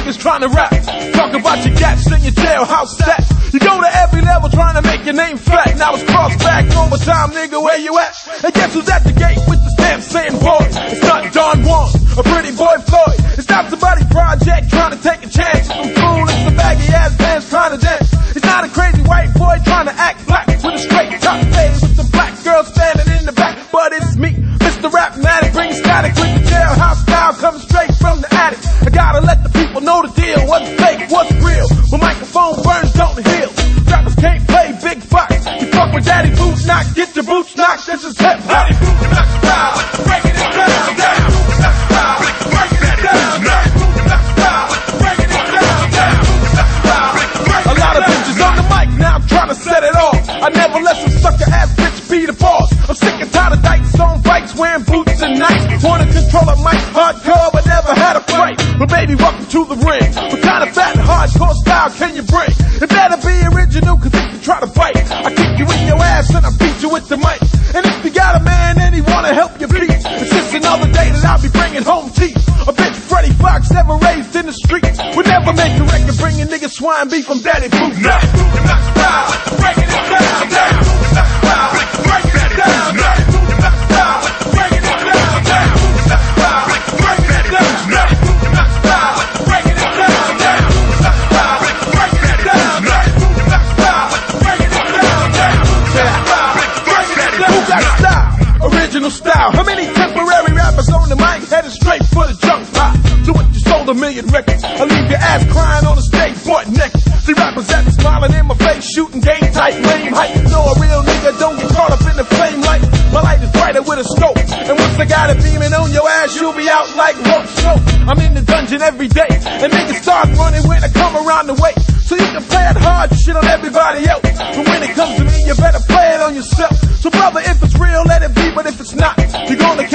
niggas trying to rap. Talk about your gats and your jailhouse stats. You go to every level trying to make your name fat. Now it's cross back overtime, nigga, where you at? And guess who's at the gate with the stamp saying boy? It's not Don Juan, a pretty boy Floyd. It's not somebody project trying to take a chance. Some fool in some baggy ass pants trying to dance. It's not a crazy white boy trying to act black with a straight top fade with some black girls standing in the back. But it's me, Mr. Rap-Matic, bring static with the jailhouse style coming straight from the attic. I gotta let the people know the deal. What's fake, what's real? When microphone burns, don't heal. Rappers can't play big box. You fuck with Daddy Boots Knock, get your boots knocked. This is hip hop. Daddy Boots Knock style, breaking it down. Daddy Boots Knock style, breaking it down. Daddy Boots Knock style, breaking it down. Daddy Boots Knock style, breaking it down. A lot of bitches on the mic, now I'm trying to set it off. I never let some sucker ass bitch be the boss. I'm sick and tired of dykes on bikes, wearing boots and nights. Wanna control a mic, hardcore, but never had a fight. But baby, welcome to the ring. What kind of fat and hardcore style can you bring? It better be original, cause if you try to fight, I kick you in your ass and I beat you with the mic. And if you got a man and he wanna help you beat, it's just another day that I'll be bringing home teeth. A bitch Freddie Fox never raised in the streets would never make a record bringing niggas swine beef from Daddy Boots Knock. Knock style, breaking it down. Daddy Boots Knock style, breaking it down. Daddy Boots Knock style, breaking it down. Daddy Boots Knock style, breaking it down. Daddy Boots Knock style, breaking it down. Daddy Boots Knock style, breaking it down. Daddy Boots Knock style, breaking it down. Daddy Boots Knock style, breaking it down. Who got style? Original style. How many temporary rappers on the mic headed straight for the junk pile? Do it, you sold 1 million records. I leave your ass crying on the stage, butt naked. See rappers that be smiling in my face, shooting game type, lame hype. No, a real nigga don't get caught up in the flame light. My light is brighter with a scope, and once I got it beaming on your ass, you'll be out like rope smoke. I'm in the dungeon every day, and niggas start running when I come around the way. So you can play it hard, shit on everybody else. But when it comes to me, you better play it on yourself. So brother, if it's real, let it be, but if it's not, you're gonna